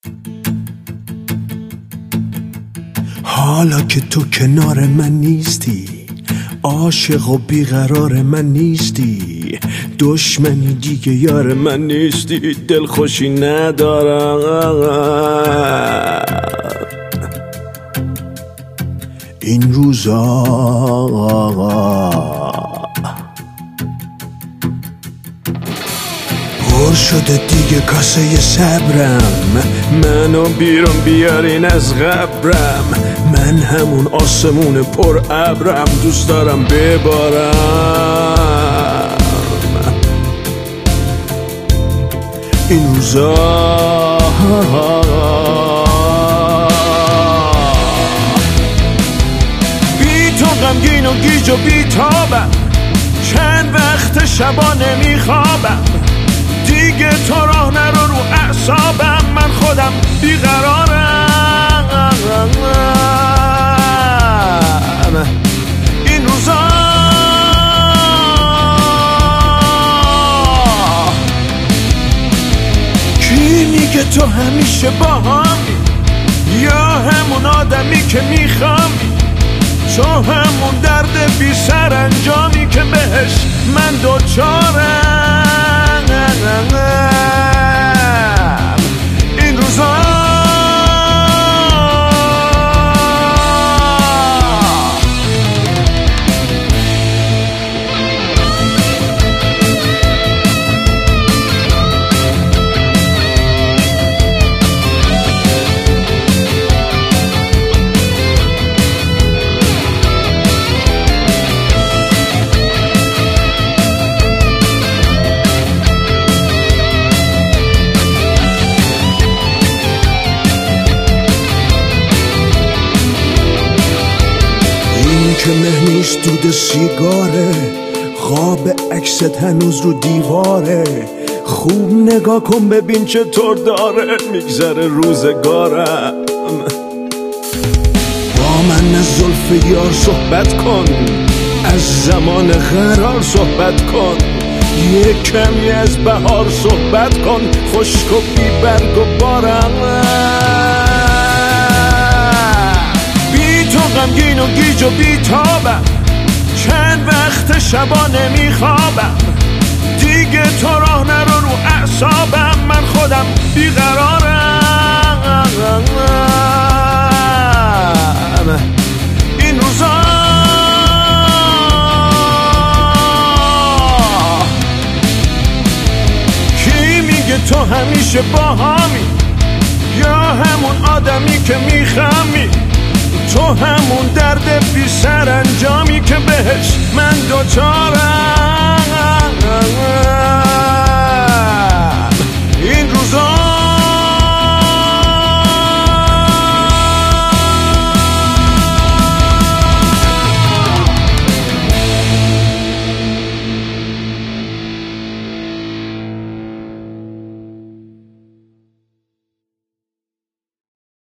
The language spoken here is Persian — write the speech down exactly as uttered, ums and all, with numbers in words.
حالا که تو کنار من نیستی، عاشق و بیقرار من نیستی، دشمنی دیگه یار من نیستی، دلخوشی ندارم این روزا. پر شده دیگه کاسه صبرم، منو بیرون بیارین از قبرم، من همون آسمون پر ابرم، دوست دارم ببارم این روزا. بی تو غمگین و گیج و بی تابم، چند وقت شبا نمیخوابم، دیگه تو راه نرو رو اعصابم، من خودم بیقرارم این روزا. کی میگه تو همیشه با همی، یا همون آدمی که میخوامی، تو همون درد بی سر انجامی که بهش من دوچارم این روزا. که مهنوش دود سیگاره، خواب عکست هنوز رو دیواره، خوب نگاه کن ببین چطور داره میگذره روزگارم. با من از زلف یار صحبت کن، از زمان قرار صحبت کن، یه کمی از بهار صحبت کن، خشک و بی برگ و بارم. غمگین و گیج و بیتابم، چند وقت شبا نمیخوابم، دیگه تو راه نرو رو اعصابم، من خودم بیقرارم این روزا. کی میگه تو همیشه با همی، یا همون آدمی که میخمی، تو همون درد بی سر انجامی که بهش من دوچارم